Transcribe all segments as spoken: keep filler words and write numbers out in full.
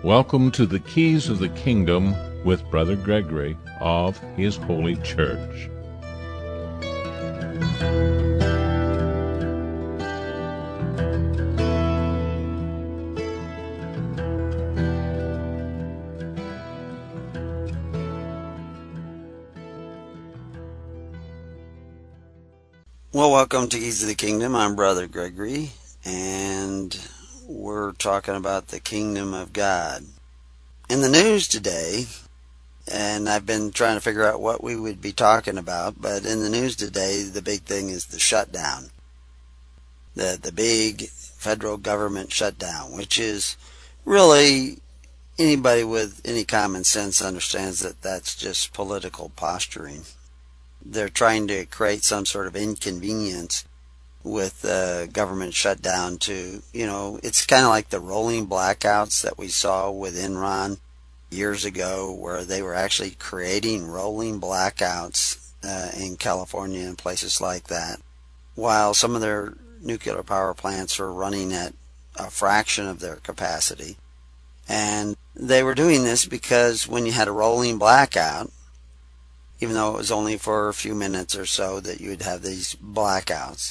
Welcome to the Keys of the Kingdom with Brother Gregory of His Holy Church. Well, welcome to Keys of the Kingdom. I'm Brother Gregory, and we're talking about the Kingdom of God. In the news today, and I've been trying to figure out what we would be talking about, but in the news today, the big thing is the shutdown. The, the big federal government shutdown, which is really, anybody with any common sense understands that that's just political posturing. They're trying to create some sort of inconvenience with the government shutdown to, you know, it's kind of like the rolling blackouts that we saw with Enron years ago, where they were actually creating rolling blackouts uh, in California and places like that, while some of their nuclear power plants were running at a fraction of their capacity. And they were doing this because when you had a rolling blackout, even though it was only for a few minutes or so that you would have these blackouts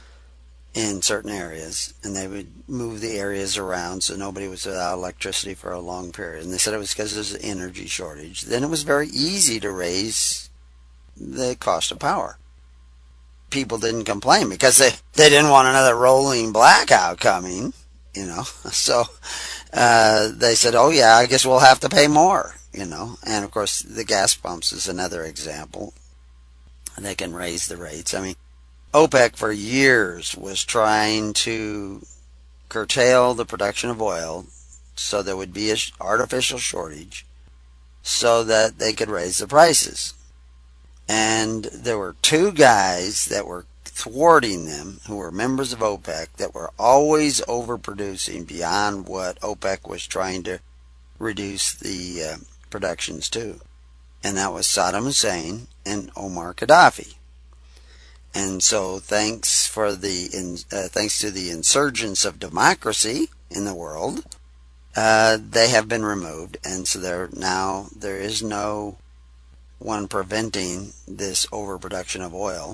in certain areas, and they would move the areas around so nobody was without electricity for a long period. And they said it was because there's an energy shortage. Then it was very easy to raise the cost of power. People didn't complain because they, they didn't want another rolling blackout coming, you know. So uh, they said, oh yeah, I guess we'll have to pay more. You know, and of course the gas pumps is another example. They can raise the rates. I mean, OPEC for years was trying to curtail the production of oil so there would be an artificial shortage so that they could raise the prices. And there were two guys that were thwarting them who were members of OPEC that were always overproducing beyond what OPEC was trying to reduce the uh, productions to, and that was Saddam Hussein and Omar Gaddafi. And so thanks for the in, uh, thanks to the insurgence of democracy in the world, uh, they have been removed, and so there now there is no one preventing this overproduction of oil,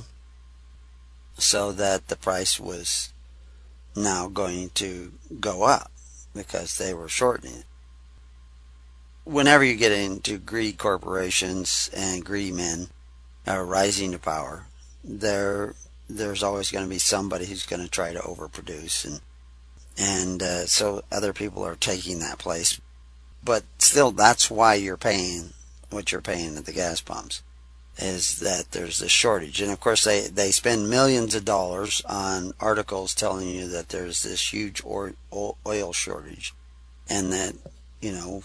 so that the price was now going to go up because they were shortening it. Whenever you get into greedy corporations and greedy men uh, rising to power, there there's always going to be somebody who's going to try to overproduce, and and uh, so other people are taking that place. But still, that's why you're paying what you're paying at the gas pumps, is that there's this shortage. And of course, they, they spend millions of dollars on articles telling you that there's this huge oil shortage, and that, you know,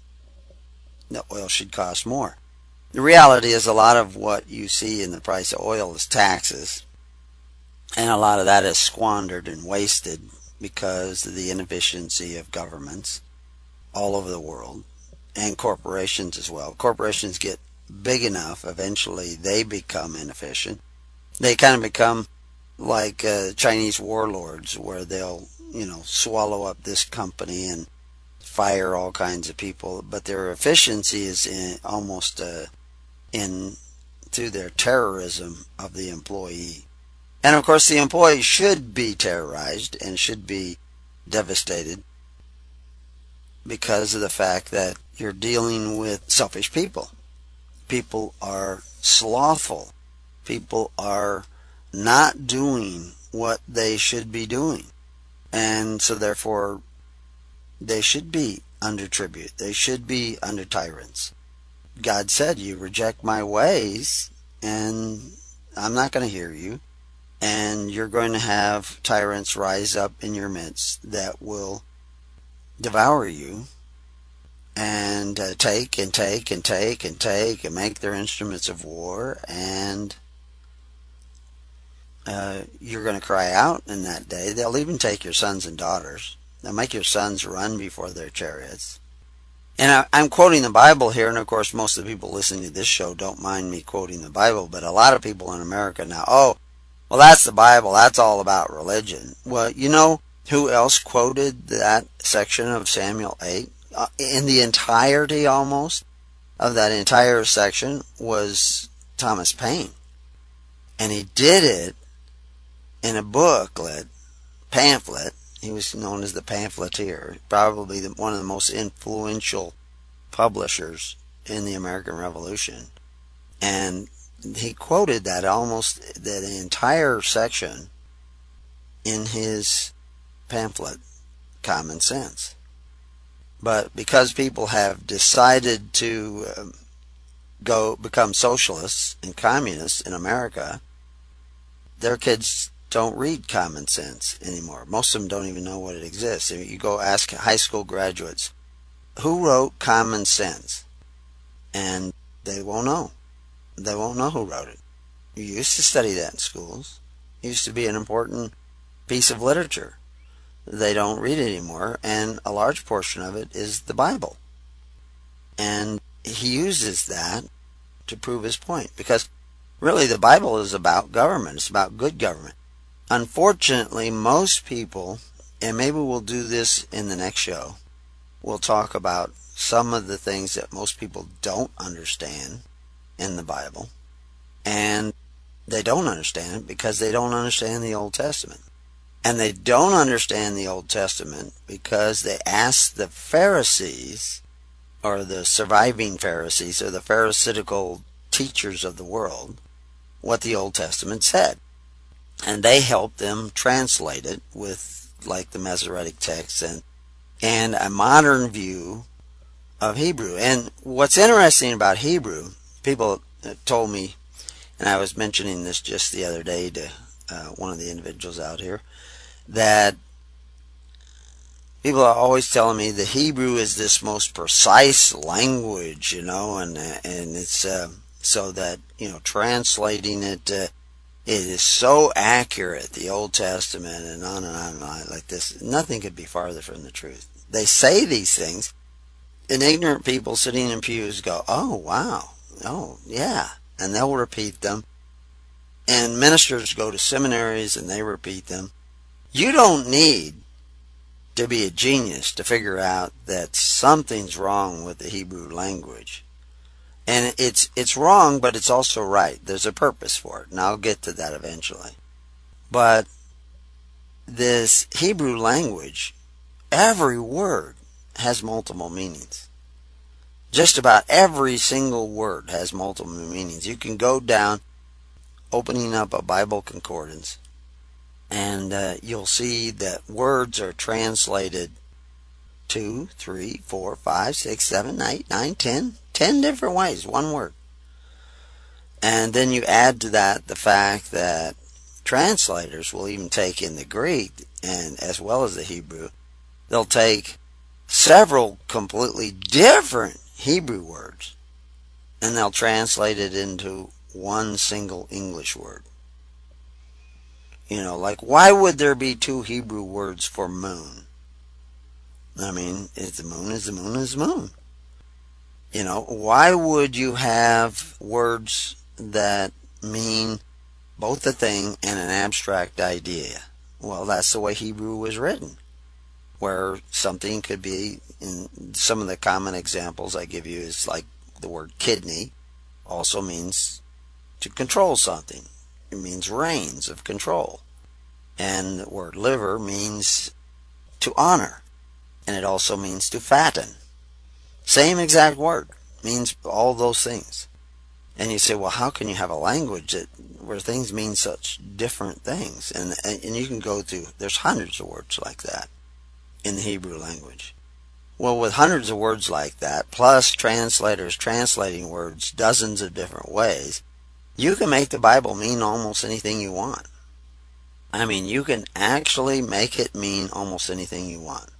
the oil should cost more. The reality is a lot of what you see in the price of oil is taxes, and a lot of that is squandered and wasted because of the inefficiency of governments all over the world, and corporations as well. Corporations get big enough, eventually they become inefficient. They kind of become like uh, Chinese warlords, where they'll, you know, swallow up this company and fire all kinds of people, but their efficiency is in, almost uh, in through their terrorism of the employee. And of course the employee should be terrorized and should be devastated because of the fact that you're dealing with selfish people. People are slothful. People are not doing what they should be doing. And so therefore they should be under tribute. They should be under tyrants. God said, you reject my ways, and I'm not going to hear you. And you're going to have tyrants rise up in your midst that will devour you and uh, take and take and take and take and make their instruments of war. And uh, you're going to cry out in that day. They'll even take your sons and daughters. They'll make your sons run before their chariots. And I, I'm quoting the Bible here, and of course most of the people listening to this show don't mind me quoting the Bible, but a lot of people in America now, oh, well, that's the Bible, that's all about religion. Well, you know who else quoted that section of Samuel eight? uh, in the entirety almost of that entire section was Thomas Paine. And he did it in a booklet, pamphlet. He was known as the pamphleteer, probably the, one of the most influential publishers in the American Revolution. And he quoted that almost the entire section in his pamphlet, Common Sense. But because people have decided to um, go become socialists and communists in America, their kids don't read Common Sense anymore. Most of them don't even know what it exists. You go ask high school graduates, who wrote Common Sense? And they won't know. They won't know who wrote it. You used to study that in schools. It used to be an important piece of literature. They don't read it anymore, and a large portion of it is the Bible. And he uses that to prove his point, because really the Bible is about government. It's about good government. Unfortunately, most people, and maybe we'll do this in the next show, we'll talk about some of the things that most people don't understand in the Bible. And they don't understand it because they don't understand the Old Testament. And they don't understand the Old Testament because they asked the Pharisees, or the surviving Pharisees, or the Pharisaical teachers of the world, what the Old Testament said. And they helped them translate it with, like, the Masoretic text and, and a modern view of Hebrew. And what's interesting about Hebrew, people told me, and I was mentioning this just the other day to uh, one of the individuals out here, that people are always telling me the Hebrew is this most precise language, you know, and and it's uh, so that, you know, translating it, uh, it is so accurate, the Old Testament, and on and on and on like this. Nothing could be farther from the truth. They say these things, and ignorant people sitting in pews go, oh, wow, oh, yeah, and they'll repeat them. And ministers go to seminaries and they repeat them. You don't need to be a genius to figure out that something's wrong with the Hebrew language. And it's it's wrong, but it's also right. There's a purpose for it, and I'll get to that eventually. But this Hebrew language, every word has multiple meanings. Just about every single word has multiple meanings. You can go down, opening up a Bible concordance, and uh, you'll see that words are translated two, three, four, five, six, seven, eight, nine, ten, ten different ways, one word. And then you add to that the fact that translators will even take in the Greek, and as well as the Hebrew, they'll take several completely different Hebrew words, and they'll translate it into one single English word. You know, like, why would there be two Hebrew words for moon? I mean, if the moon is the moon is the moon. You know, why would you have words that mean both a thing and an abstract idea? Well, that's the way Hebrew was written, where something could be, in some of the common examples I give you is like the word kidney also means to control something. It means reins of control. And the word liver means to honor. And it also means to fatten. Same exact word. Means all those things. And you say, well, how can you have a language that where things mean such different things? And, and you can go through, there's hundreds of words like that in the Hebrew language. Well, with hundreds of words like that, plus translators translating words dozens of different ways, you can make the Bible mean almost anything you want. I mean, you can actually make it mean almost anything you want.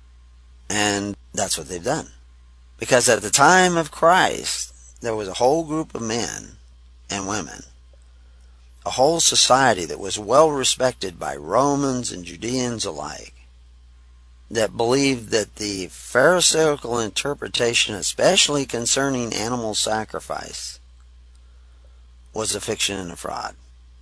And that's what they've done. Because at the time of Christ, there was a whole group of men and women, a whole society that was well respected by Romans and Judeans alike, that believed that the Pharisaical interpretation, especially concerning animal sacrifice, was a fiction and a fraud.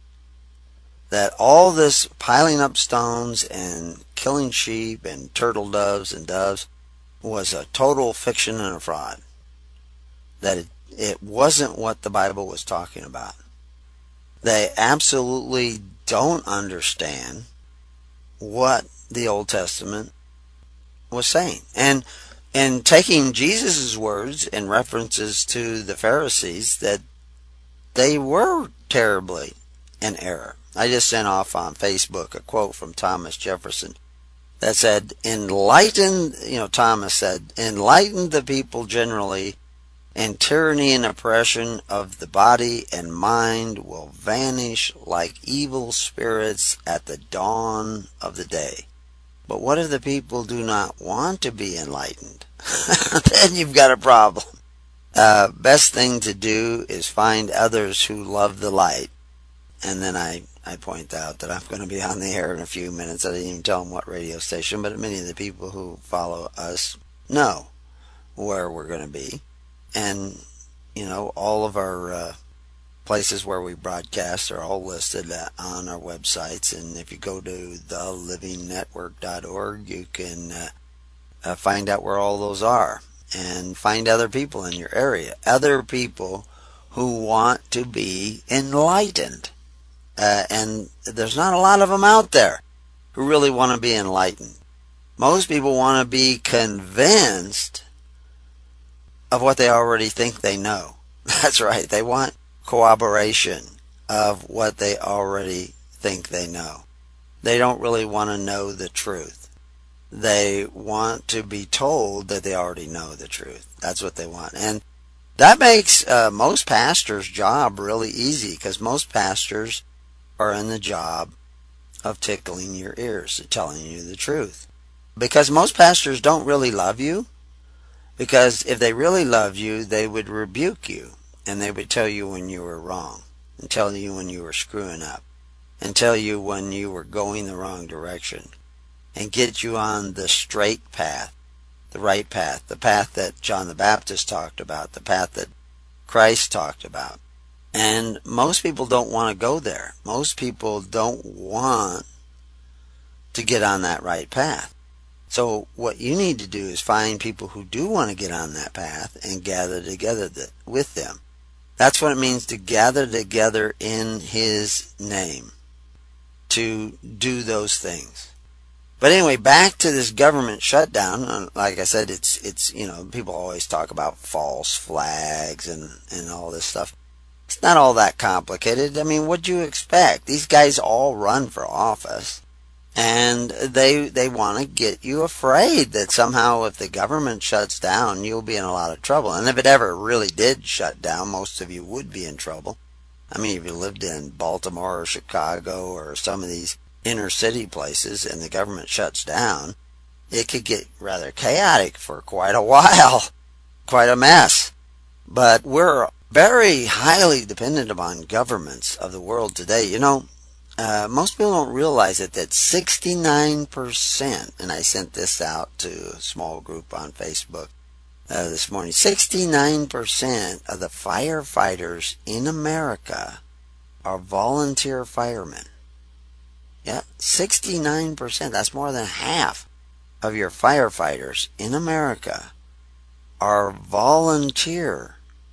That all this piling up stones and killing sheep and turtle doves and doves was a total fiction and a fraud. That it, it wasn't what the Bible was talking about. They absolutely don't understand what the Old Testament was saying. And and taking Jesus' words and references to the Pharisees, that they were terribly in error. I just sent off on Facebook a quote from Thomas Jefferson that said, enlighten, you know, Thomas said, enlighten the people generally, and tyranny and oppression of the body and mind will vanish like evil spirits at the dawn of the day. But what if the people do not want to be enlightened? Then you've got a problem. Uh, best thing to do is find others who love the light. And then I, I point out that I'm going to be on the air in a few minutes. I didn't even tell them what radio station, but many of the people who follow us know where we're going to be. And, you know, all of our uh, places where we broadcast are all listed on our websites. And if you go to the living network dot org, you can uh, uh, find out where all those are. And find other people in your area. Other people who want to be enlightened. Uh, and there's not a lot of them out there who really want to be enlightened. Most people want to be convinced of what they already think they know. That's right. They want corroboration of what they already think they know. They don't really want to know the truth. They want to be told that they already know the truth. That's what they want. And that makes uh, most pastors' job really easy, because most pastors are in the job of tickling your ears, telling you the truth. Because most pastors don't really love you. Because if they really loved you, they would rebuke you, and they would tell you when you were wrong, and tell you when you were screwing up, and tell you when you were going the wrong direction, and get you on the straight path, the right path, the path that John the Baptist talked about, the path that Christ talked about. And most people don't want to go there. Most people don't want to get on that right path. So what you need to do is find people who do want to get on that path and gather together with them. That's what it means to gather together in His name, to do those things. But anyway, back to this government shutdown. Like I said, it's, it's you know, people always talk about false flags and, and all this stuff. It's not all that complicated. I mean, what'd you expect? These guys all run for office. And they they want to get you afraid that somehow if the government shuts down, you'll be in a lot of trouble. And if it ever really did shut down, most of you would be in trouble. I mean, if you lived in Baltimore or Chicago or some of these inner city places and the government shuts down, it could get rather chaotic for quite a while. Quite a mess. But we're very highly dependent upon governments of the world today. You know, Uh, most people don't realize it, that sixty-nine percent, and I sent this out to a small group on Facebook uh, this morning, sixty-nine percent of the firefighters in America are volunteer firemen. Yeah, sixty-nine percent, that's more than half of your firefighters in America are volunteer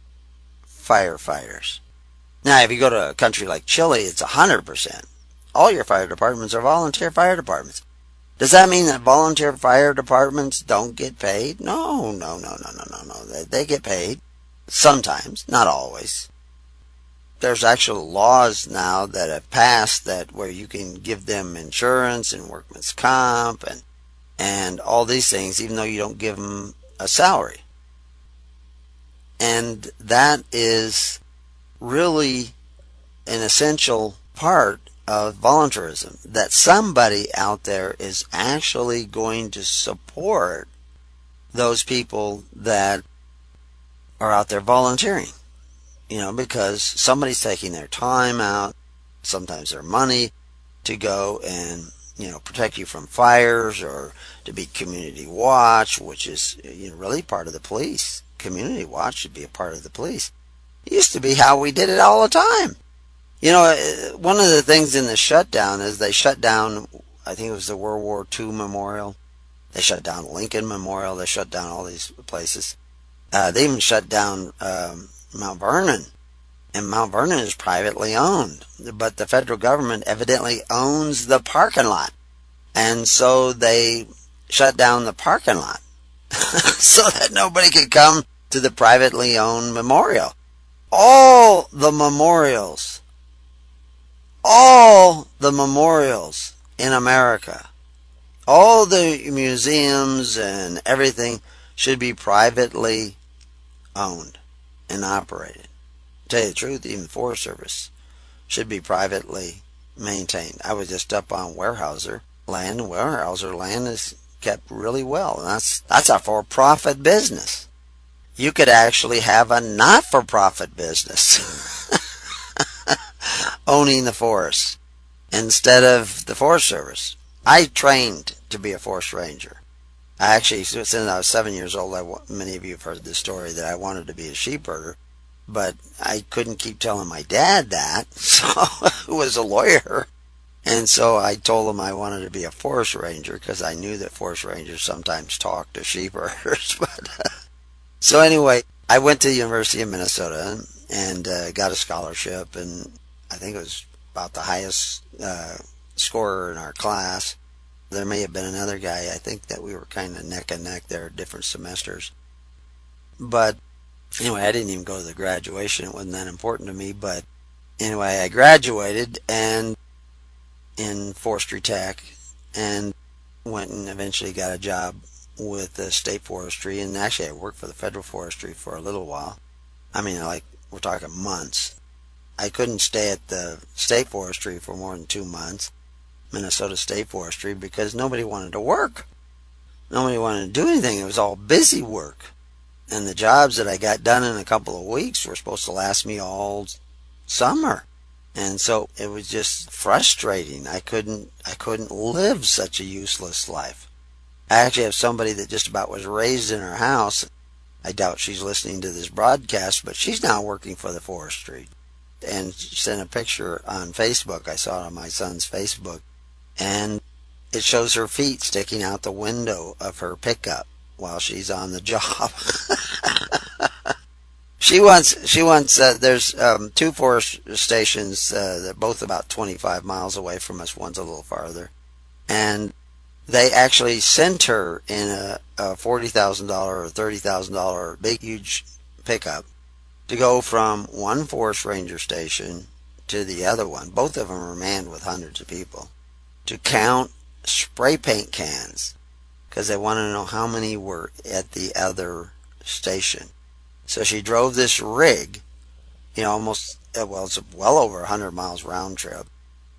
firefighters. Now, if you go to a country like Chile, it's one hundred percent. All your fire departments are volunteer fire departments. Does that mean that volunteer fire departments don't get paid? No, no, no, no, no, no, no. They, they get paid. Sometimes, not always. There's actual laws now that have passed that where you can give them insurance and workman's comp and, and all these things, even though you don't give them a salary. And that is really an essential part of volunteerism, that somebody out there is actually going to support those people that are out there volunteering. You know, because somebody's taking their time out, sometimes their money, to go and, you know, protect you from fires, or to be community watch, which is, you know, really part of the police. Community watch should be a part of the police. It used to be how we did it all the time. You know, one of the things in the shutdown is they shut down, I think it was the World War Two memorial. They shut down Lincoln Memorial. They shut down all these places. Uh, they even shut down um, Mount Vernon. And Mount Vernon is privately owned. But the federal government evidently owns the parking lot. And so they shut down the parking lot so that nobody could come to the privately owned memorial. All the memorials, all the memorials in America, all the museums and everything should be privately owned and operated. To tell you the truth, even the Forest Service should be privately maintained. I was just up on Weyerhaeuser land. Weyerhaeuser land is kept really well. And that's, that's a for-profit business. You could actually have a not-for-profit business owning the forest instead of the Forest Service. I trained to be a forest ranger. I actually, since I was seven years old, I, many of you have heard this story, that I wanted to be a sheep herder, but I couldn't keep telling my dad that, so who was a lawyer. And so I told him I wanted to be a forest ranger because I knew that forest rangers sometimes talk to sheep herders. But uh, so anyway, I went to the University of Minnesota and uh, got a scholarship, and I think it was about the highest uh, scorer in our class. There may have been another guy. I think that we were kind of neck and neck there, different semesters. But anyway, I didn't even go to the graduation. It wasn't that important to me. But anyway, I graduated and in forestry tech and went and eventually got a job with the state forestry. And actually, I worked for the federal forestry for a little while. I mean, like, we're talking months. I couldn't stay at the state forestry for more than two months. Minnesota State Forestry, because nobody wanted to work. Nobody wanted to do anything. It was all busy work. And the jobs that I got done in a couple of weeks were supposed to last me all summer. And so it was just frustrating. I couldn't I couldn't live such a useless life. I actually have somebody that just about was raised in her house. I doubt she's listening to this broadcast, but she's now working for the forestry. And she sent a picture on Facebook. I saw it on my son's Facebook. And it shows her feet sticking out the window of her pickup while she's on the job. she wants, she wants, uh, there's um, two forest stations, uh, that are both about twenty-five miles away from us. One's a little farther. And they actually sent her in a, a forty thousand dollars or thirty thousand dollars big, huge pickup to go from one forest ranger station to the other one. Both of them are manned with hundreds of people, to count spray paint cans because they wanted to know how many were at the other station. So she drove this rig, you know, almost, well, it's well over one hundred miles round trip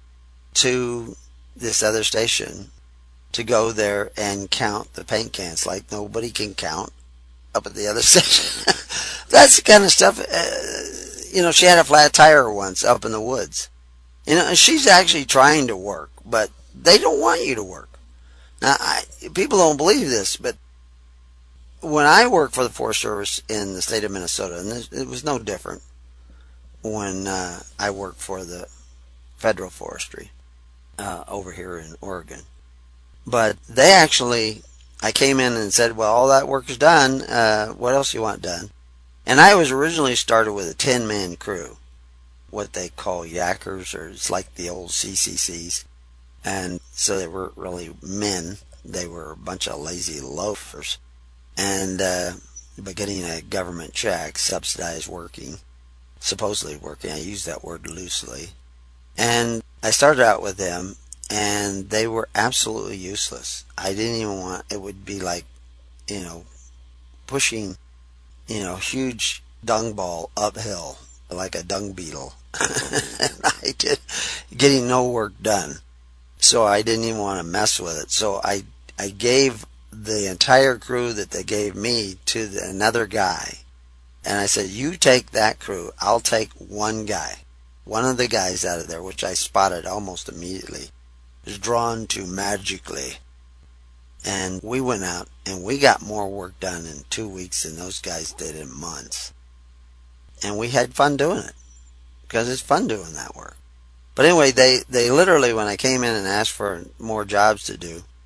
to this other station to go there and count the paint cans like nobody can count up at the other station. That's the kind of stuff, uh, you know, she had a flat tire once up in the woods. You know, she's actually trying to work, but they don't want you to work. Now, I, people don't believe this, but when I worked for the Forest Service in the state of Minnesota, and this, it was no different when uh, I worked for the federal forestry uh, over here in Oregon. But they actually, I came in and said, well, all that work is done. Uh, what else do you want done? And I was originally started with a ten-man crew, what they call yackers, or it's like the old C C Cs. And so they weren't really men. They were a bunch of lazy loafers. And uh, but getting a government check, subsidized working, supposedly working, I use that word loosely. And I started out with them, and they were absolutely useless. I didn't even want, it would be like, you know, pushing, you know, huge dung ball uphill like a dung beetle. And I did, getting no work done. So I didn't even want to mess with it. So I, I gave the entire crew that they gave me to the, another guy. And I said, you take that crew, I'll take one guy. One of the guys out of there, which I spotted almost immediately, was drawn to magically. And we went out and we got more work done in two weeks than those guys did in months. And we had fun doing it, because it's fun doing that work. But anyway, they, they literally, when I came in and asked for more jobs to do,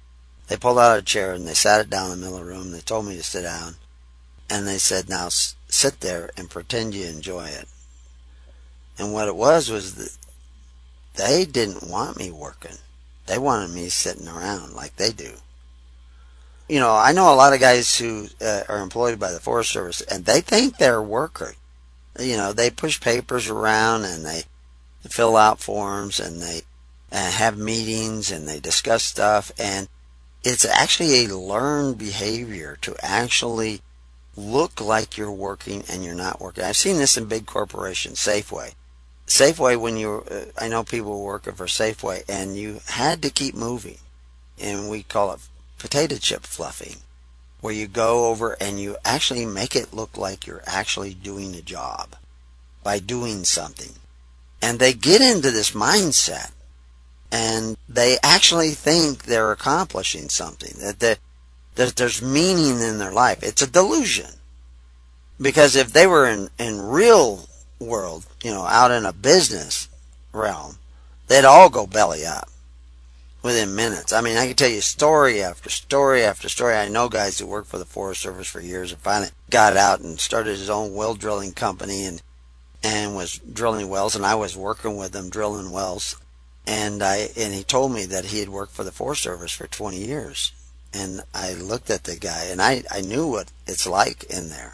They pulled out a chair and they sat it down in the middle of the room. They told me to sit down. And they said, now sit there and pretend you enjoy it. And what it was was that they didn't want me working. They wanted me sitting around like they do. You know, I know a lot of guys who uh, are employed by the Forest Service, and they think they're workers. You know, they push papers around and they fill out forms and they uh, have meetings and they discuss stuff. And it's actually a learned behavior to actually look like you're working and you're not working. I've seen this in big corporations, Safeway. Safeway, when you, uh, I know people working for Safeway, and you had to keep moving. And we call it potato chip fluffing, where you go over and you actually make it look like you're actually doing a job by doing something. And they get into this mindset, and they actually think they're accomplishing something, that they, that there's meaning in their life. It's a delusion. Because if they were in, in real world, you know, out in a business realm, they'd all go belly up within minutes. I mean, I can tell you story after story after story. I know guys who worked for the Forest Service for years and finally got out and started his own well drilling company and and was drilling wells, and I was working with him drilling wells. And I and he told me that he had worked for the Forest Service for twenty years. And I looked at the guy, and I, I knew what it's like in there.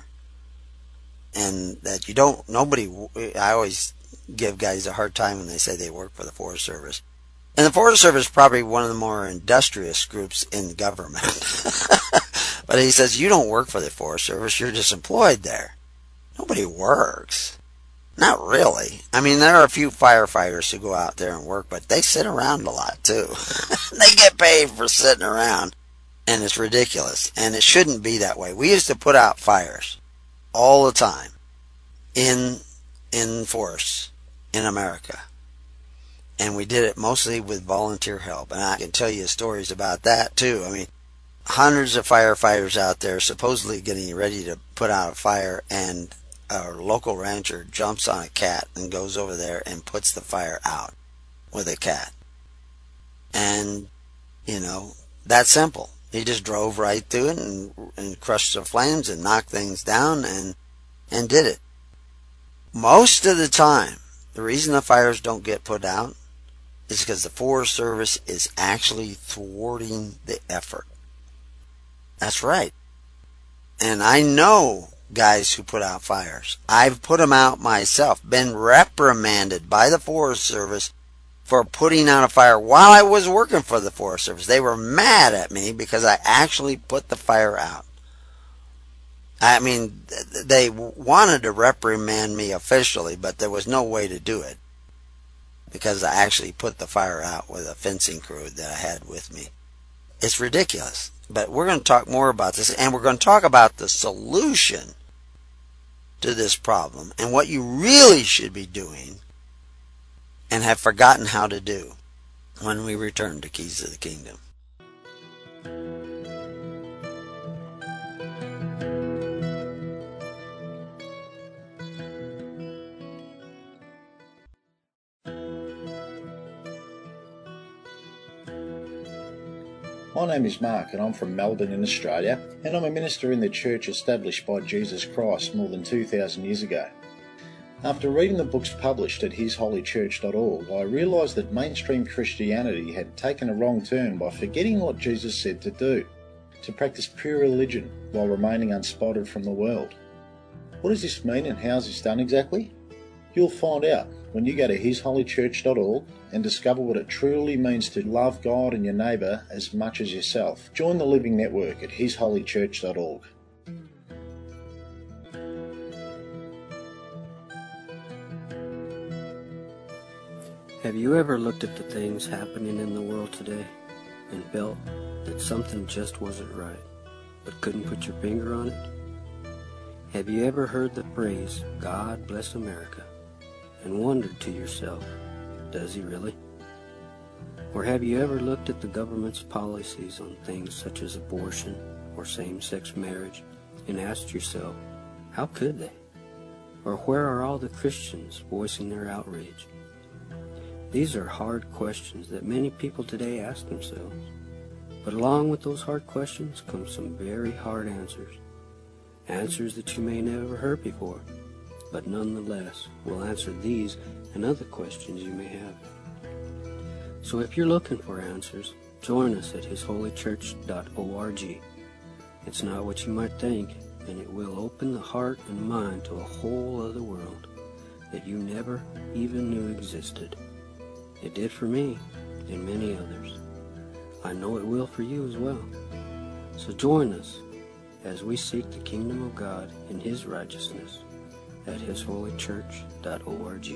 And that you don't, nobody, I always give guys a hard time when they say they work for the Forest Service. And the Forest Service is probably one of the more industrious groups in government. But he says, you don't work for the Forest Service, you're just employed there. Nobody works. Not really. I mean, there are a few firefighters who go out there and work, but they sit around a lot too. They get paid for sitting around. And it's ridiculous. And it shouldn't be that way. We used to put out fires all the time in in forests in America. And we did it mostly with volunteer help. And I can tell you stories about that too. I mean, hundreds of firefighters out there supposedly getting ready to put out a fire, and a local rancher jumps on a cat and goes over there and puts the fire out with a cat. And, you know, that's simple. He just drove right through it and, and crushed the flames and knocked things down and and did it. Most of the time, the reason the fires don't get put out is because the Forest Service is actually thwarting the effort. That's right. And I know guys who put out fires. I've put them out myself, been reprimanded by the Forest Service for putting out a fire while I was working for the Forest Service. They were mad at me because I actually put the fire out. I mean, they wanted to reprimand me officially, but there was no way to do it because I actually put the fire out with a fencing crew that I had with me. It's ridiculous. But we're going to talk more about this, and we're going to talk about the solution to this problem and what you really should be doing and have forgotten how to do when we return to Keys of the Kingdom. My name is Mark, and I'm from Melbourne in Australia, and I'm a minister in the church established by Jesus Christ more than two thousand years ago. After reading the books published at his holy church dot org, I realised that mainstream Christianity had taken a wrong turn by forgetting what Jesus said to do, to practice pure religion while remaining unspotted from the world. What does this mean, and how is this done exactly? You'll find out when you go to his holy church dot org and discover what it truly means to love God and your neighbour as much as yourself. Join the Living Network at his holy church dot org. Have you ever looked at the things happening in the world today and felt that something just wasn't right, but couldn't put your finger on it? Have you ever heard the phrase, God bless America, and wondered to yourself, does he really? Or have you ever looked at the government's policies on things such as abortion or same-sex marriage and asked yourself, how could they? Or where are all the Christians voicing their outrage? These are hard questions that many people today ask themselves. But along with those hard questions come some very hard answers. Answers that you may never heard before, but nonetheless will answer these and other questions you may have. So if you're looking for answers, join us at his holy church dot org. It's not what you might think, and it will open the heart and mind to a whole other world that you never even knew existed. It did for me and many others. I know it will for you as well. So join us as we seek the kingdom of God and his righteousness at his holy church dot org.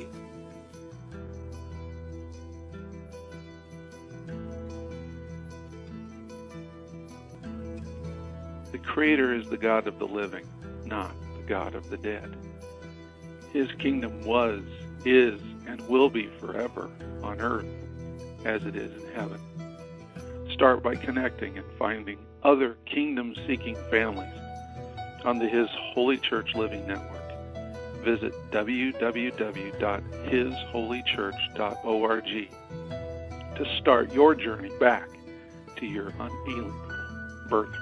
The Creator is the God of the living, not the God of the dead. His kingdom was, is, and will be forever on earth as it is in heaven. Start by connecting and finding other kingdom-seeking families on the His Holy Church Living Network. Visit w w w dot his holy church dot org to start your journey back to your unalienable birthright.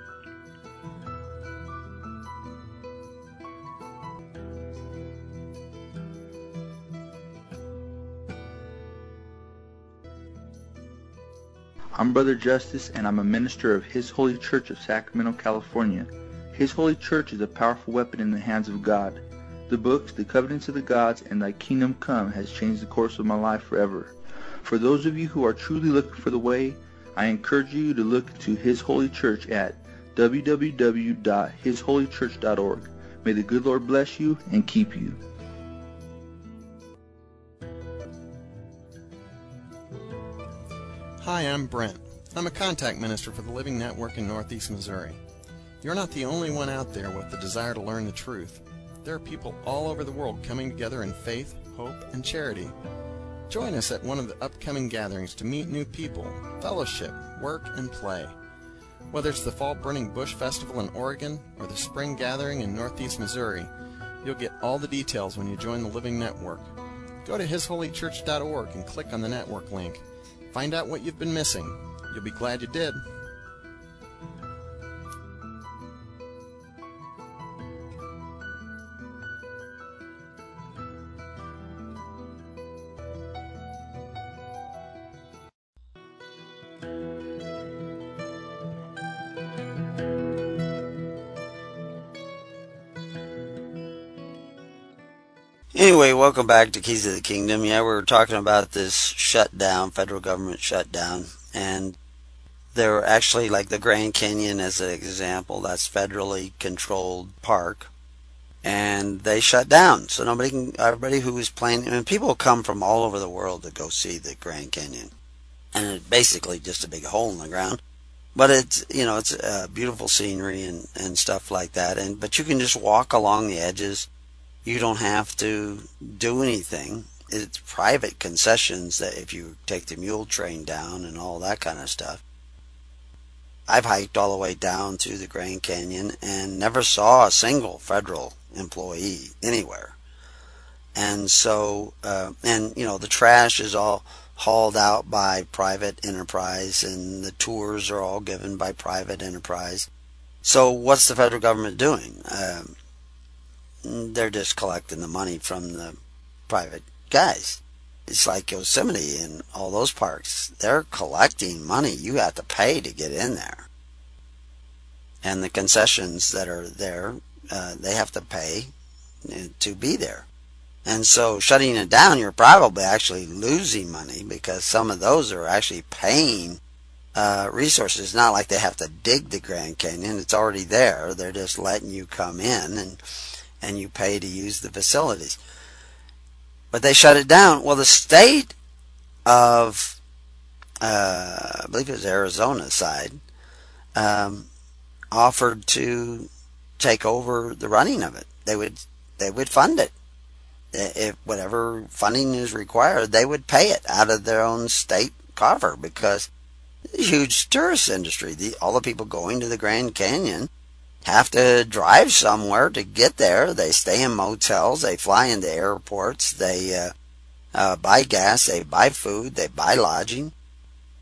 I'm Brother Justice, and I'm a minister of His Holy Church of Sacramento, California. His Holy Church is a powerful weapon in the hands of God. The books, The Covenants of the Gods, and Thy Kingdom Come has changed the course of my life forever. For those of you who are truly looking for the way, I encourage you to look to His Holy Church at w w w dot his holy church dot org. May the good Lord bless you and keep you. Hi, I'm Brent. I'm a contact minister for the Living Network in Northeast Missouri. You're not the only one out there with the desire to learn the truth. There are people all over the world coming together in faith, hope, and charity. Join us at one of the upcoming gatherings to meet new people, fellowship, work, and play. Whether it's the Fall Burning Bush Festival in Oregon or the Spring Gathering in Northeast Missouri, you'll get all the details when you join the Living Network. Go to his holy church dot org and click on the network link. Find out what you've been missing. You'll be glad you did. Anyway, welcome back to Keys of the Kingdom. Yeah, we were talking about this shutdown, federal government shutdown, and they're actually like the Grand Canyon as an example. That's federally controlled park, and they shut down. So nobody can, everybody who was planning, I mean, people come from all over the world to go see the Grand Canyon, and it's basically just a big hole in the ground. But it's, you know, it's uh, beautiful scenery and, and stuff like that. And but you can just walk along the edges. You don't have to do anything. It's private concessions that if you take the mule train down and all that kind of stuff. I've hiked all the way down to the Grand Canyon and never saw a single federal employee anywhere. And so, uh, and you know, the trash is all hauled out by private enterprise and the tours are all given by private enterprise. So what's the federal government doing? Um, They're just collecting the money from the private guys. It's like Yosemite and all those parks. They're collecting money. You have to pay to get in there. And the concessions that are there, uh, they have to pay to be there. And so shutting it down, you're probably actually losing money because some of those are actually paying uh, resources. It's not like they have to dig the Grand Canyon. It's already there. They're just letting you come in and and you pay to use the facilities. But they shut it down. Well, the state of, uh, I believe it was Arizona side, um, offered to take over the running of it. They would, they would fund it. If whatever funding is required, they would pay it out of their own state cover because it's a huge tourist industry. The, all the people going to the Grand Canyon have to drive somewhere to get there. They stay in motels, they fly into airports, they uh, uh, buy gas, they buy food, they buy lodging.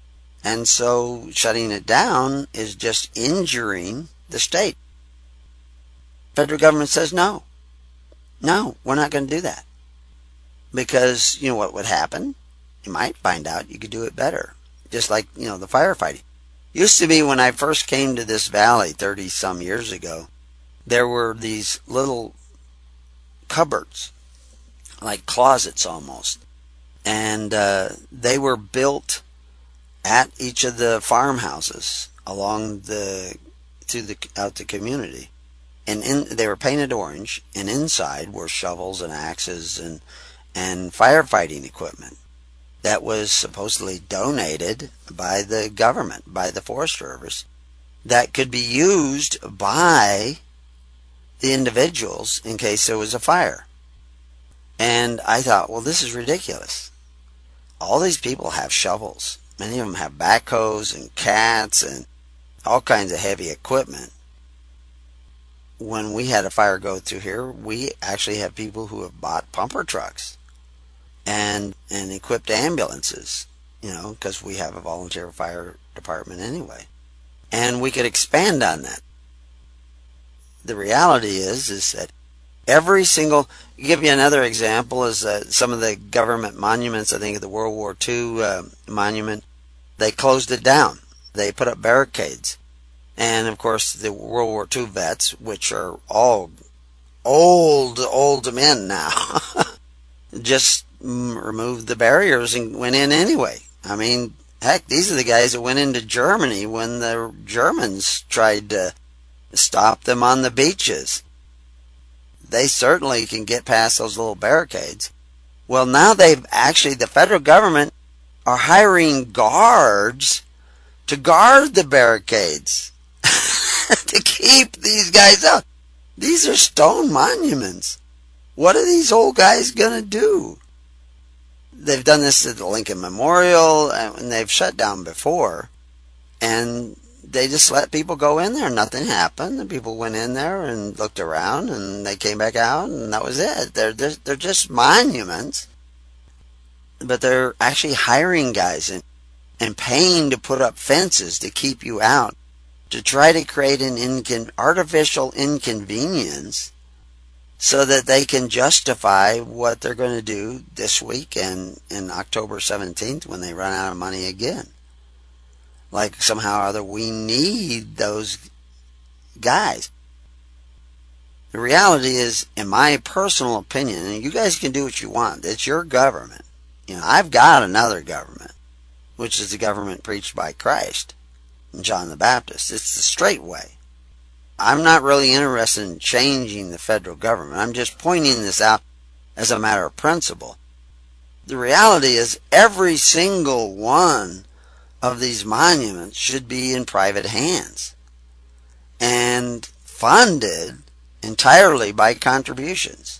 And so shutting it down is just injuring the state. Federal government says no. No, we're not going to do that. Because, you know what would happen? You might find out you could do it better. Just like, you know, the firefighting. Used to be when I first came to this valley thirty some years ago, there were these little cupboards, like closets almost. And uh, they were built at each of the farmhouses along the, through the, out the community. And in, they were painted orange, and inside were shovels and axes and, and firefighting equipment that was supposedly donated by the government, by the Forest Service, that could be used by the individuals in case there was a fire. And I thought, well, this is ridiculous. All these people have shovels. Many of them have backhoes and cats and all kinds of heavy equipment. When we had a fire go through here, we actually have people who have bought pumper trucks and and equipped ambulances, you know, because we have a volunteer fire department anyway. And we could expand on that. The reality is, is that every single, give you another example, is uh, some of the government monuments. I think the World War Two uh, monument, they closed it down. They put up barricades. And, of course, the World War Two vets, which are all old, old men now, just removed the barriers and went in anyway. I mean, heck, these are the guys that went into Germany when the Germans tried to stop them on the beaches. They certainly can get past those little barricades. Well, now they've actually, the federal government are hiring guards to guard the barricades. To keep these guys out. These are stone monuments. What are these old guys going to do? They've done this at the Lincoln Memorial, and they've shut down before. And they just let people go in there. Nothing happened. The people went in there and looked around, and they came back out, and that was it. They're just, they're just monuments. But they're actually hiring guys and, and paying to put up fences to keep you out, to try to create an incon- artificial inconvenience so that they can justify what they're going to do this week and in October seventeenth when they run out of money again. Like somehow or other we need those guys. The reality is, in my personal opinion, and you guys can do what you want, it's your government. You know, I've got another government, which is the government preached by Christ and John the Baptist. It's the straight way. I'm not really interested in changing the federal government. I'm just pointing this out as a matter of principle. The reality is every single one of these monuments should be in private hands and funded entirely by contributions.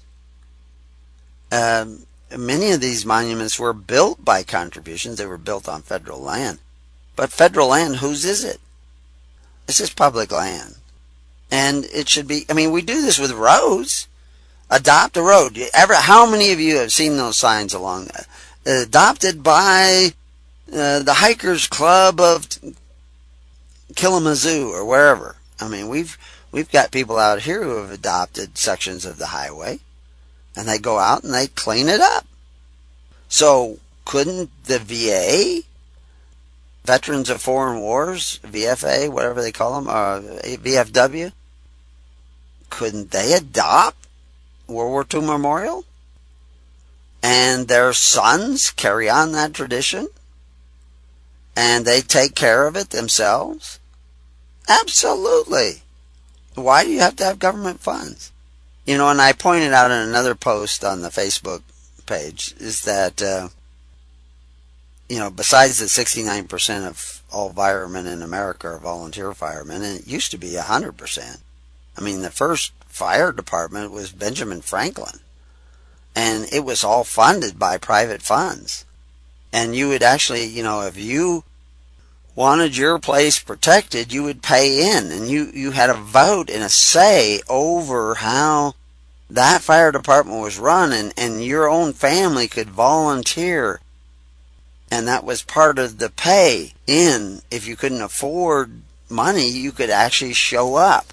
Um, many of these monuments were built by contributions. They were built on federal land. But federal land, whose is it? This is public land. And it should be, I mean, we do this with roads. Adopt a road. Ever, how many of you have seen those signs along that? Adopted by uh, the Hikers Club of Kalamazoo or wherever. I mean, we've we've got people out here who have adopted sections of the highway, and they go out and they clean it up. So couldn't the V A, Veterans of Foreign Wars, V F A, whatever they call them, uh, V F W, couldn't they adopt World War Two Memorial? And their sons carry on that tradition? And they take care of it themselves? Absolutely. Why do you have to have government funds? You know, and I pointed out in another post on the Facebook page, is that, uh, you know, besides the sixty-nine percent of all firemen in America are volunteer firemen, and it used to be one hundred percent. I mean, the first fire department was Benjamin Franklin, and it was all funded by private funds. And you would actually, you know, if you wanted your place protected, you would pay in, and you, you had a vote and a say over how that fire department was run, and, and your own family could volunteer And that was part of the pay in. If you couldn't afford money, you could actually show up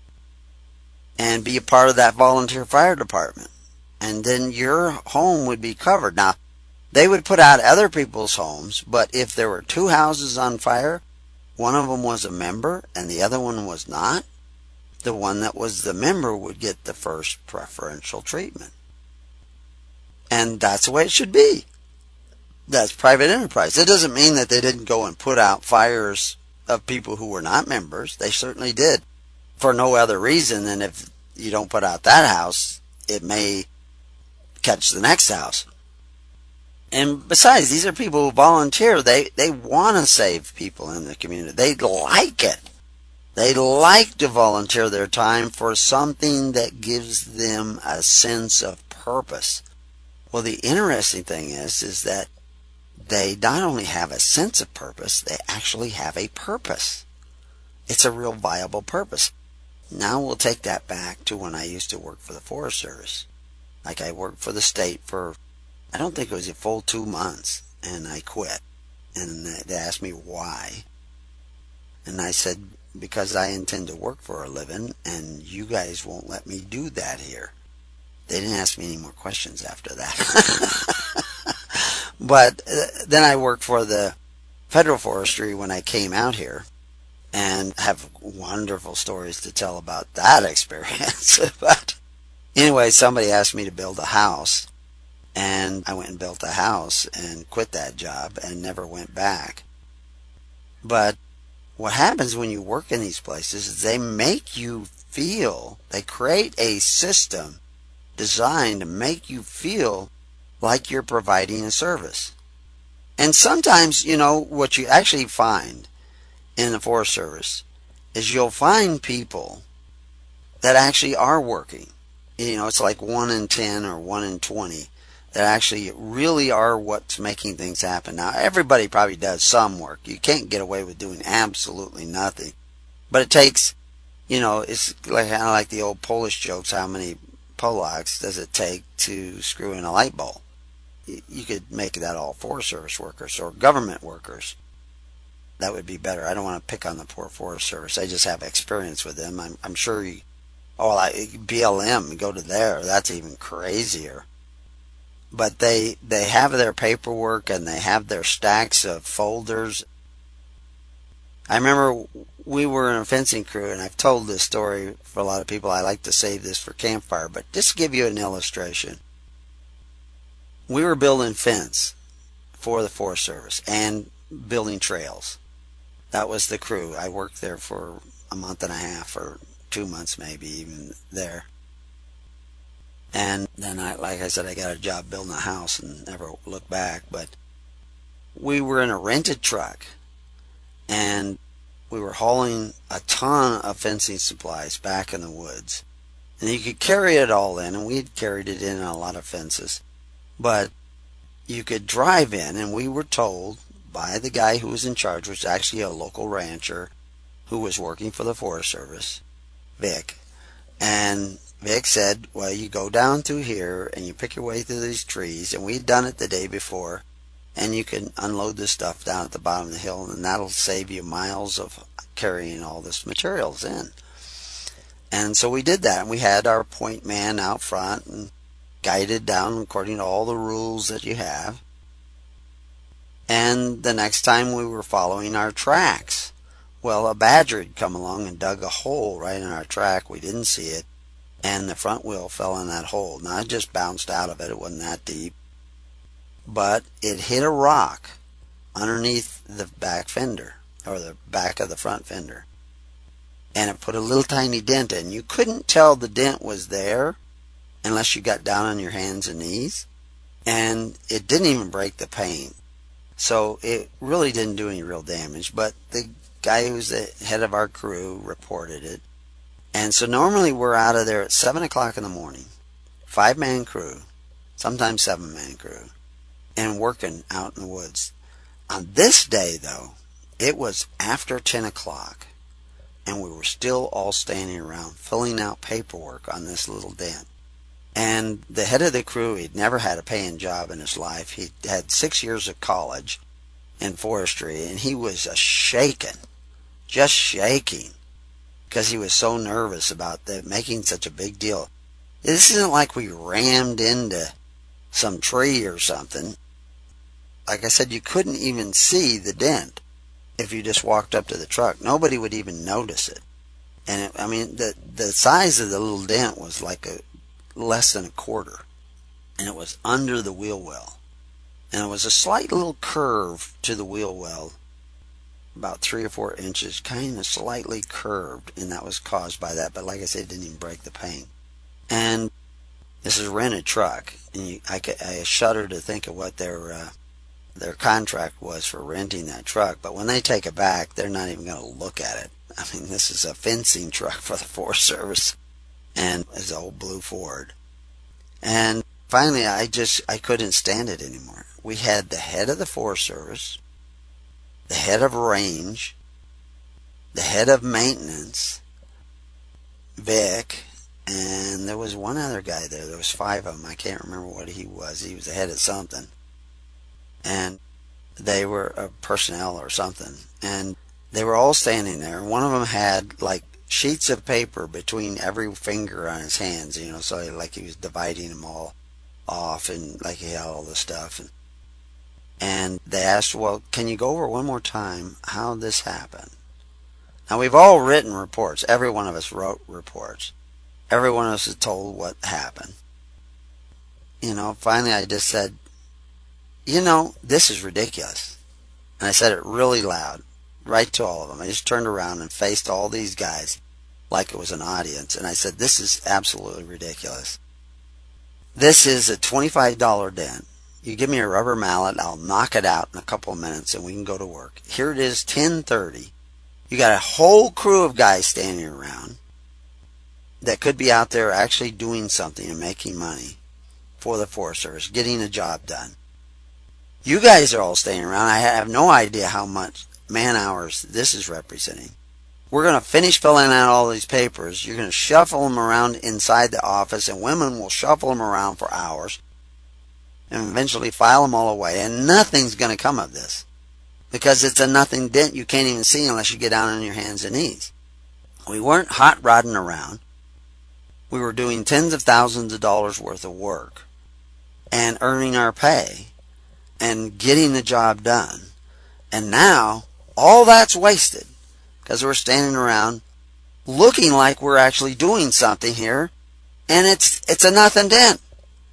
and be a part of that volunteer fire department. And then your home would be covered. Now, they would put out other people's homes, but if there were two houses on fire, one of them was a member and the other one was not, the one that was the member would get the first preferential treatment. And that's the way it should be. That's private enterprise. It doesn't mean that they didn't go and put out fires of people who were not members. They certainly did. For no other reason than if you don't put out that house, it may catch the next house. And besides, these are people who volunteer. They, they want to save people in the community. They like it. They like to volunteer their time for something that gives them a sense of purpose. Well, the interesting thing is, is that they not only have a sense of purpose, they actually have a purpose. It's a real viable purpose. Now we'll take that back to when I used to work for the Forest Service. Like I worked for the state for, I don't think it was a full two months, and I quit. And they asked me why. And I said, because I intend to work for a living, and you guys won't let me do that here. They didn't ask me any more questions after that. But uh, then I worked for the Federal Forestry when I came out here, and have wonderful stories to tell about that experience. But anyway, somebody asked me to build a house, and I went and built a house and quit that job and never went back. But what happens when you work in these places is they make you feel, they create a system designed to make you feel like you're providing a service. And sometimes, you know, what you actually find in the Forest Service is you'll find people that actually are working. You know, it's like one in ten or one in twenty that actually really are what's making things happen. Now, everybody probably does some work. You can't get away with doing absolutely nothing. But it takes, you know, it's like kind of like the old Polish jokes, how many Polacks does it take to screw in a light bulb? You could make that all Forest Service workers or government workers. That would be better. I don't want to pick on the poor Forest Service. I just have experience with them. I'm, I'm sure you, oh, like B L M, go to there. That's even crazier. But they, they have their paperwork and they have their stacks of folders. I remember we were in a fencing crew, and I've told this story for a lot of people. I like to save this for campfire, but just to give you an illustration. We were building fence for the Forest Service and building trails. That was the crew. I worked there for a month and a half or two months maybe even there. And then, I, like I said, I got a job building a house and never looked back. But we were in a rented truck, and we were hauling a ton of fencing supplies back in the woods. And you could carry it all in, and we had carried it in a lot of fences. But you could drive in, and we were told by the guy who was in charge, which was actually a local rancher who was working for the Forest Service, Vic. And Vic said, well, you go down through here and you pick your way through these trees, and we'd done it the day before, and you can unload this stuff down at the bottom of the hill, and that'll save you miles of carrying all this materials in. And so we did that, and we had our point man out front and guided down according to all the rules that you have. And the next time we were following our tracks. Well, a badger had come along and dug a hole right in our track. We didn't see it, and the front wheel fell in that hole. Now, it just bounced out of it. It wasn't that deep. But it hit a rock underneath the back fender, or the back of the front fender. And it put a little tiny dent in. You couldn't tell the dent was there unless you got down on your hands and knees. And it didn't even break the paint. So it really didn't do any real damage. But the guy who's the head of our crew reported it. And so normally we're out of there at seven o'clock in the morning. Five-man crew, sometimes seven-man crew, and working out in the woods. On this day, though, it was after ten o'clock, and we were still all standing around filling out paperwork on this little dent. And the head of the crew, he'd never had a paying job in his life. He had six years of college in forestry, and he was a shaking, just shaking, because he was so nervous about the, making such a big deal. This isn't like we rammed into some tree or something. Like I said, you couldn't even see the dent if you just walked up to the truck. Nobody would even notice it. And it, I mean, the the size of the little dent was like a less than a quarter, and it was under the wheel well, and it was a slight little curve to the wheel well, about three or four inches, kind of slightly curved, and that was caused by that. But like I said, it didn't even break the paint. And this is a rented truck, and you, I, I shudder to think of what their uh, their contract was for renting that truck. But when they take it back, they're not even going to look at it. I mean, this is a fencing truck for the Forest Service, and it's an old blue Ford. And finally, I just, I couldn't stand it anymore. We had the head of the Forest Service, the head of range, the head of maintenance, Vic, and there was one other guy there. There was five of them. I can't remember what he was. He was the head of something. And they were uh, personnel or something. And they were all standing there. One of them had like sheets of paper between every finger on his hands, you know, so like he was dividing them all off, and like he had all the stuff. And, and they asked, well, can you go over one more time how this happened? Now, we've all written reports. Every one of us wrote reports. Every one of us is told what happened. You know, finally I just said, you know, this is ridiculous. And I said it really loud, right to all of them. I just turned around and faced all these guys like it was an audience. And I said, this is absolutely ridiculous. This is a twenty-five dollar dent. You give me a rubber mallet, I'll knock it out in a couple of minutes and we can go to work. Here it is, ten thirty. You got a whole crew of guys standing around that could be out there actually doing something and making money for the Forest Service, getting a job done. You guys are all staying around. I have no idea how much man hours this is representing. We're going to finish filling out all these papers. You're going to shuffle them around inside the office, and women will shuffle them around for hours and eventually file them all away, and nothing's going to come of this because it's a nothing dent you can't even see unless you get down on your hands and knees. We weren't hot rodding around. We were doing tens of thousands of dollars worth of work and earning our pay and getting the job done. And now all that's wasted because we're standing around looking like we're actually doing something here, and it's it's a nothing dent.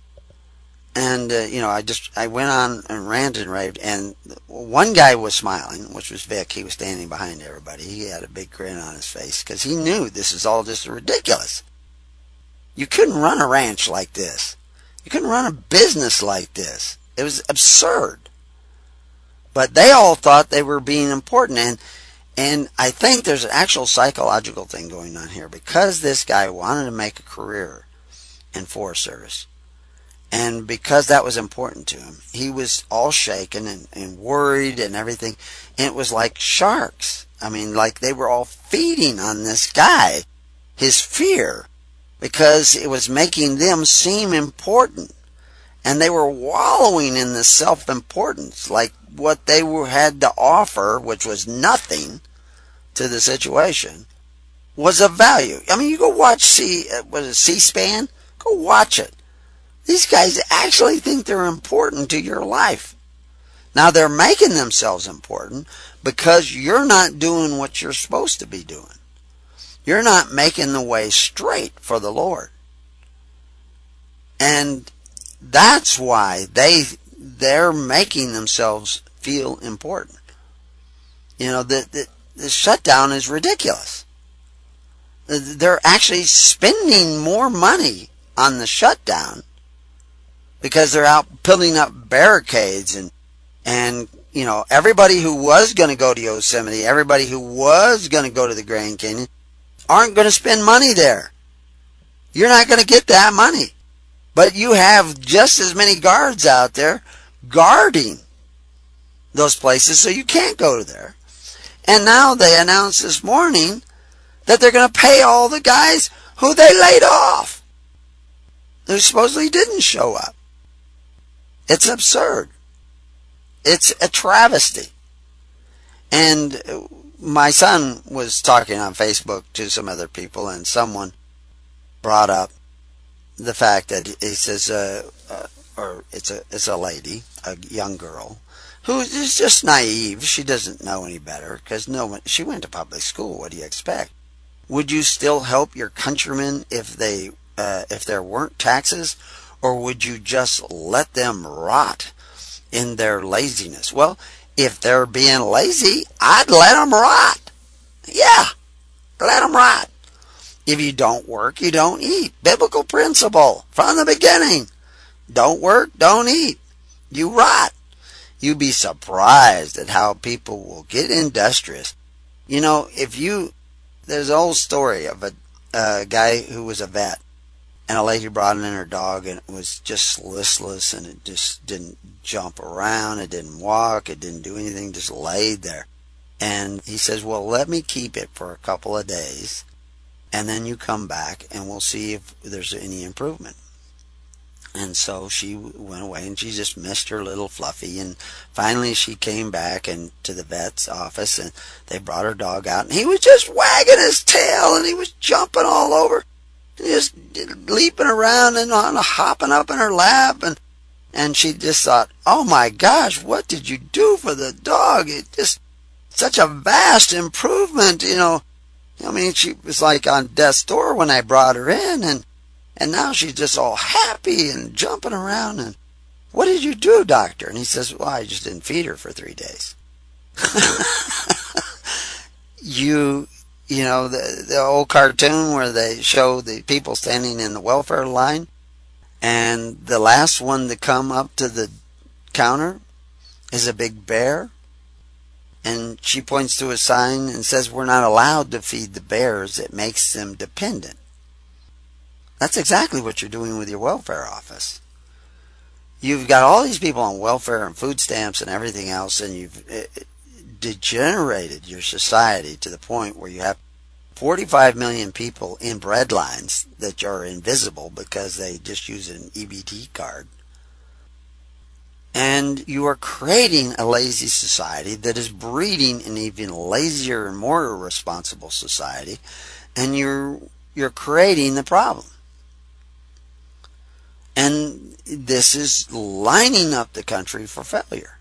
And uh, you know, I just I went on and ranted and raved, and one guy was smiling, which was Vic. He was standing behind everybody. He had a big grin on his face because he knew this is all just ridiculous. You couldn't run a ranch like this. You couldn't run a business like this. It was absurd. But they all thought they were being important, and and I think there's an actual psychological thing going on here because this guy wanted to make a career in Forest Service. And because that was important to him, he was all shaken and, and worried and everything. And it was like sharks. I mean, like they were all feeding on this guy, his fear, because it was making them seem important. And they were wallowing in this self-importance, like what they were, had to offer, which was nothing to the situation, was of value. I mean, you go watch C, what is it, C-SPAN? Go watch it. These guys actually think they're important to your life. Now, they're making themselves important because you're not doing what you're supposed to be doing. You're not making the way straight for the Lord. And that's why they, they're making themselves feel important. You know, the, the, the shutdown is ridiculous. They're actually spending more money on the shutdown because they're out building up barricades and, and you know, everybody who was going to go to Yosemite, everybody who was going to go to the Grand Canyon, aren't going to spend money there. You're not going to get that money. But you have just as many guards out there guarding those places, so you can't go there. And now they announced this morning that they're going to pay all the guys who they laid off. who supposedly didn't show up. It's absurd. It's a travesty. And my son was talking on Facebook to some other people, and someone brought up the fact that he says, uh, uh, or it's a it's a lady, a young girl, who is just naive. She doesn't know any better because no one. She went to public school. What do you expect? Would you still help your countrymen if they uh, if there weren't taxes, or would you just let them rot in their laziness? Well, if they're being lazy, I'd let them rot. Yeah, let them rot. If you don't work, you don't eat. Biblical principle from the beginning. Don't work, don't eat. You rot. You'd be surprised at how people will get industrious. You know, if you, there's an old story of a, a guy who was a vet, and a lady brought in her dog, and it was just listless, and it just didn't jump around, it didn't walk, it didn't do anything, just laid there. And he says, well, let me keep it for a couple of days, and then you come back, and we'll see if there's any improvement. And so she went away, and she just missed her little Fluffy, and finally she came back and to the vet's office, and they brought her dog out, and he was just wagging his tail, and he was jumping all over, just leaping around and on, hopping up in her lap, and and she just thought, oh my gosh, what did you do for the dog? It just such a vast improvement, you know. I mean, she was like on death's door when I brought her in, and and now she's just all happy and jumping around. And what did you do, doctor? And he says, well, I just didn't feed her for three days. you, you know, the, the old cartoon where they show the people standing in the welfare line, and the last one to come up to the counter is a big bear. And she points to a sign and says, we're not allowed to feed the bears. It makes them dependent. That's exactly what you're doing with your welfare office. You've got all these people on welfare and food stamps and everything else, and you've degenerated your society to the point where you have forty-five million people in bread lines that are invisible because they just use an E B T card. And you are creating a lazy society that is breeding an even lazier and more irresponsible society, and you're you're creating the problem. And this is lining up the country for failure.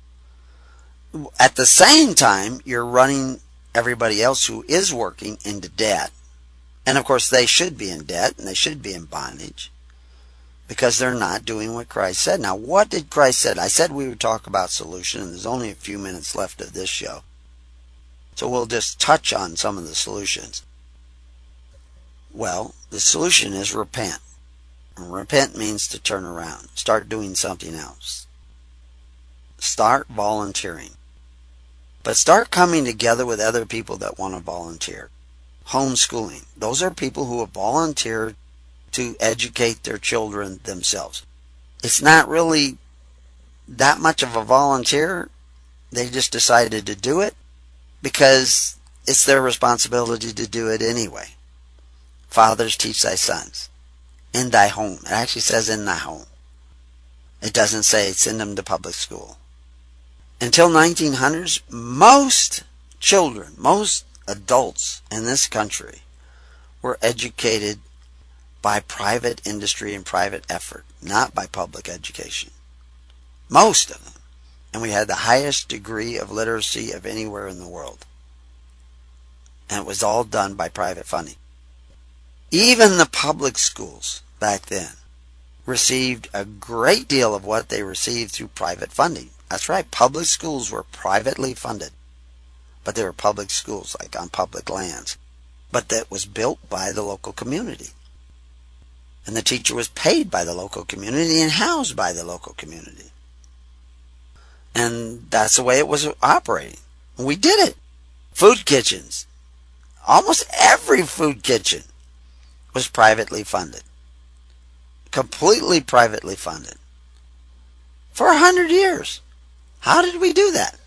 At the same time, you're running everybody else who is working into debt. And of course, they should be in debt and they should be in bondage, because they're not doing what Christ said. Now, what did Christ say? I said we would talk about solution, and there's only a few minutes left of this show. So we'll just touch on some of the solutions. Well, the solution is repent. And repent means to turn around. Start doing something else. Start volunteering. But start coming together with other people that want to volunteer. Homeschooling. Those are people who have volunteered to educate their children themselves. It's not really that much of a volunteer. They just decided to do it because it's their responsibility to do it anyway. Fathers, teach thy sons in thy home. It actually says in thy home. It doesn't say send them to public school. Until nineteen hundreds, most children, most adults in this country were educated by private industry and private effort, not by public education. Most of them. And we had the highest degree of literacy of anywhere in the world. And it was all done by private funding. Even the public schools back then received a great deal of what they received through private funding. That's right, public schools were privately funded. But they were public schools, like on public lands. But that was built by the local community. And the teacher was paid by the local community and housed by the local community. And that's the way it was operating. And we did it. Food kitchens. Almost every food kitchen was privately funded. Completely privately funded. For a hundred years. How did we do that?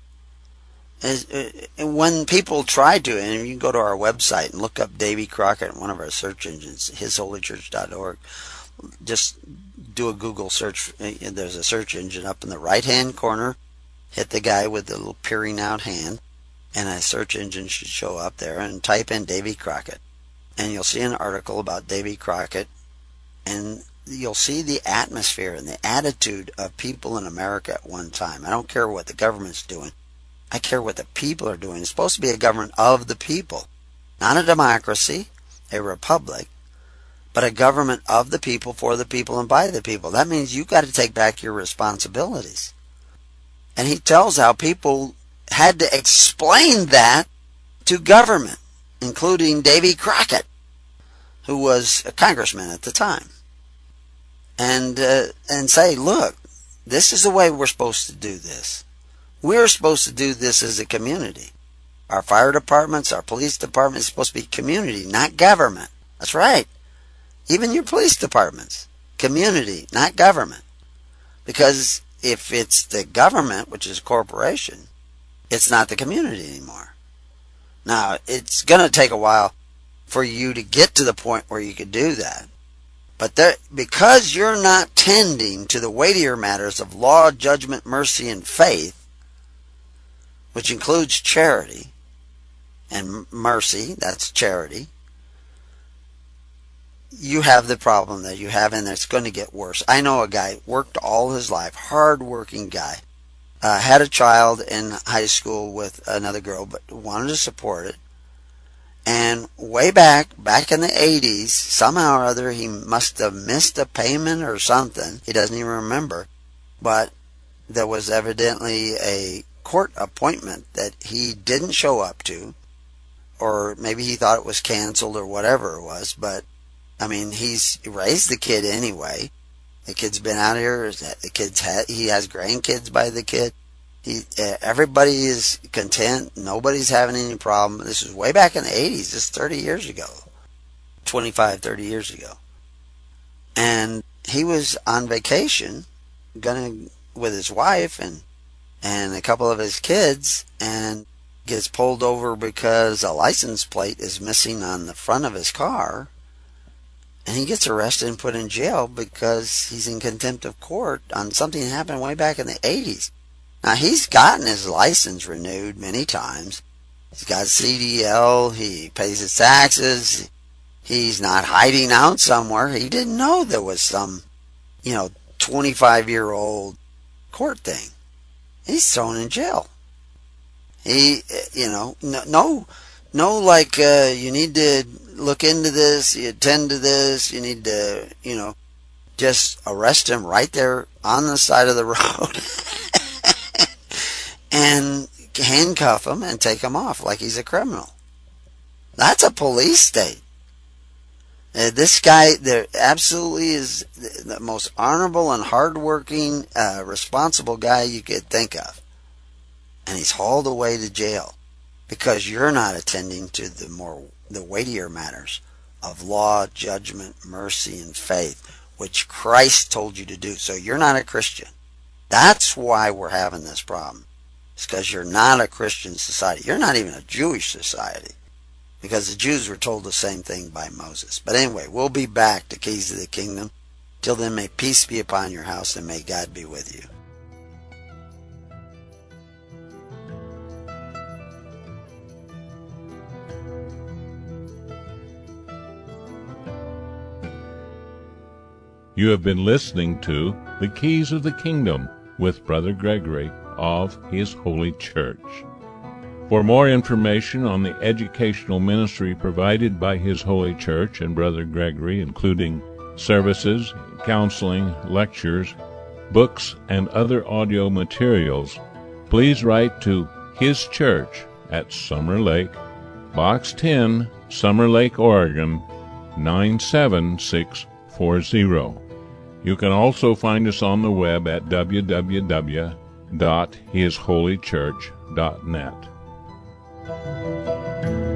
And when people try to, and you can go to our website and look up Davy Crockett in one of our search engines, his holy church dot org, just do a Google search. There's a search engine up in the right-hand corner. Hit the guy with the little peering out hand, and a search engine should show up there, and type in Davy Crockett. And you'll see an article about Davy Crockett, and you'll see the atmosphere and the attitude of people in America at one time. I don't care what the government's doing. I care what the people are doing. It's supposed to be a government of the people. Not a democracy, a republic, but a government of the people, for the people, and by the people. That means you've got to take back your responsibilities. And he tells how people had to explain that to government, including Davy Crockett, who was a congressman at the time. And, uh, and say, look, this is the way we're supposed to do this. We're supposed to do this as a community. Our fire departments, our police departments, are supposed to be community, not government. That's right. Even your police departments, community, not government. Because if it's the government, which is a corporation, it's not the community anymore. Now, it's going to take a while for you to get to the point where you could do that. But there, because you're not tending to the weightier matters of law, judgment, mercy, and faith, which includes charity and mercy, that's charity, you have the problem that you have, and it's going to get worse. I know a guy, worked all his life, hard-working guy, uh, had a child in high school with another girl, but wanted to support it. And way back, back in the eighties, somehow or other, he must have missed a payment or something. He doesn't even remember. But there was evidently a court appointment that he didn't show up to, or maybe he thought it was canceled or whatever it was. But I mean, he's raised the kid anyway. The kid's been out here. The kid's had, he has grandkids by the kid. He, everybody is content. Nobody's having any problem. This is way back in the eighties. This is thirty years ago, twenty-five, thirty years ago. And he was on vacation, gonna with his wife and and a couple of his kids, and gets pulled over because a license plate is missing on the front of his car. And he gets arrested and put in jail because he's in contempt of court on something that happened way back in the eighties. Now, he's gotten his license renewed many times. He's got C D L. He pays his taxes. He's not hiding out somewhere. He didn't know there was some, you know, twenty-five-year-old court thing. He's thrown in jail. He, you know, no, no, no like, uh, you need to look into this, you attend to this, you need to, you know, just arrest him right there on the side of the road and handcuff him and take him off like he's a criminal. That's a police state. Uh, this guy, there absolutely is the most honorable and hardworking, uh, responsible guy you could think of. And he's hauled away to jail because you're not attending to the more, the weightier matters of law, judgment, mercy, and faith, which Christ told you to do. So you're not a Christian. That's why we're having this problem. It's because you're not a Christian society. You're not even a Jewish society, because the Jews were told the same thing by Moses. But anyway, we'll be back to Keys of the Kingdom. Till then, may peace be upon your house, and may God be with you. You have been listening to The Keys of the Kingdom with Brother Gregory of His Holy Church. For more information on the educational ministry provided by His Holy Church and Brother Gregory, including services, counseling, lectures, books, and other audio materials, please write to His Church at Summer Lake, Box ten, Summer Lake, Oregon, nine seven six four zero. You can also find us on the web at w w w dot his holy church dot net.